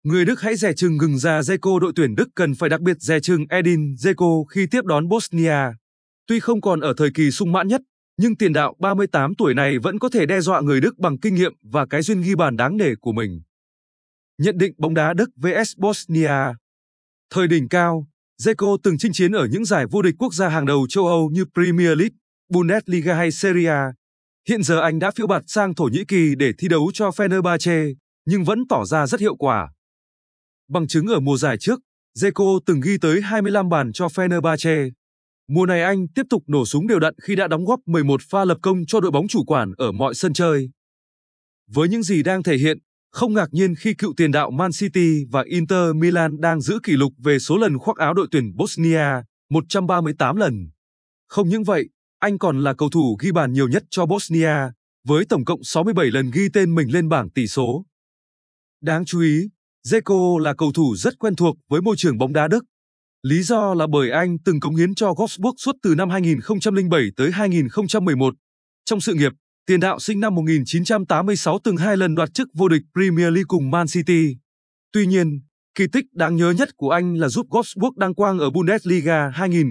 Người Đức hãy dè chừng gừng già Dzeko. Đội tuyển Đức cần phải đặc biệt dè chừng Edin Dzeko khi tiếp đón Bosnia. Tuy không còn ở thời kỳ sung mãn nhất, nhưng tiền đạo 38 tuổi này vẫn có thể đe dọa người Đức bằng kinh nghiệm và cái duyên ghi bàn đáng nể của mình. Nhận định bóng đá Đức vs Bosnia. Thời đỉnh cao, Dzeko từng chinh chiến ở những giải vô địch quốc gia hàng đầu châu Âu như Premier League, Bundesliga hay Serie A. Hiện giờ anh đã phiêu bạt sang Thổ Nhĩ Kỳ để thi đấu cho Fenerbahce, nhưng vẫn tỏ ra rất hiệu quả. Bằng chứng ở mùa giải trước, Dzeko từng ghi tới 25 bàn cho Fenerbahce. Mùa này anh tiếp tục nổ súng đều đặn khi đã đóng góp 11 pha lập công cho đội bóng chủ quản ở mọi sân chơi. Với những gì đang thể hiện, không ngạc nhiên khi cựu tiền đạo Man City và Inter Milan đang giữ kỷ lục về số lần khoác áo đội tuyển Bosnia, 138 lần. Không những vậy, anh còn là cầu thủ ghi bàn nhiều nhất cho Bosnia, với tổng cộng 67 lần ghi tên mình lên bảng tỷ số. Đáng chú ý, Dzeko là cầu thủ rất quen thuộc với môi trường bóng đá Đức. Lý do là bởi anh từng cống hiến cho Wolfsburg suốt từ năm 2007 tới 2011. Trong sự nghiệp, tiền đạo sinh năm 1986 từng 2 lần đoạt chức vô địch Premier League cùng Man City. Tuy nhiên, kỳ tích đáng nhớ nhất của anh là giúp Wolfsburg đăng quang ở Bundesliga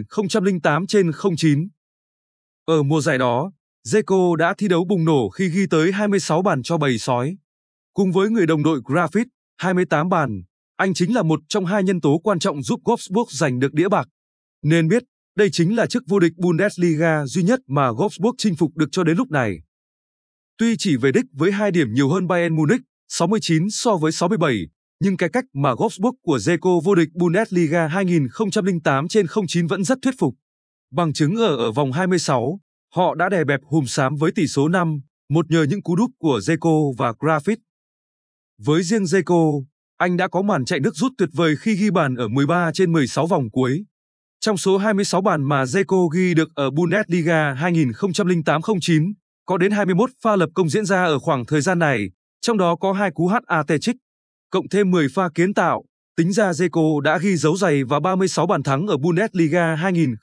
2008/09. Ở mùa giải đó, Dzeko đã thi đấu bùng nổ khi ghi tới 26 bàn cho bầy sói. Cùng với người đồng đội Grafit, 28 bàn, anh chính là một trong hai nhân tố quan trọng giúp Wolfsburg giành được đĩa bạc. Nên biết, đây chính là chức vô địch Bundesliga duy nhất mà Wolfsburg chinh phục được cho đến lúc này. Tuy chỉ về đích với 2 điểm nhiều hơn Bayern Munich, 69 so với 67, nhưng cái cách mà Wolfsburg của Dzeko vô địch Bundesliga 2008/09 vẫn rất thuyết phục. Bằng chứng ở vòng 26, họ đã đè bẹp Hùm Xám với tỷ số 5-1 nhờ những cú đúp của Dzeko và Grafit. Với riêng Dzeko, anh đã có màn chạy nước rút tuyệt vời khi ghi bàn ở 13 trên 16 vòng cuối. Trong số 26 bàn mà Dzeko ghi được ở Bundesliga 2008/09, có đến 21 pha lập công diễn ra ở khoảng thời gian này, trong đó có 2 cú hat-trick, cộng thêm 10 pha kiến tạo. Tính ra Dzeko đã ghi dấu giày và 36 bàn thắng ở Bundesliga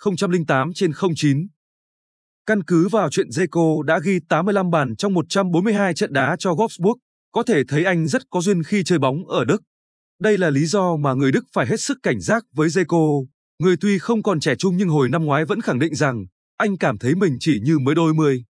2008/09. Căn cứ vào chuyện Dzeko đã ghi 85 bàn trong 142 trận đá cho Wolfsburg, có thể thấy anh rất có duyên khi chơi bóng ở Đức. Đây là lý do mà người Đức phải hết sức cảnh giác với Dzeko. Người tuy không còn trẻ trung nhưng hồi năm ngoái vẫn khẳng định rằng anh cảm thấy mình chỉ như mới đôi mươi.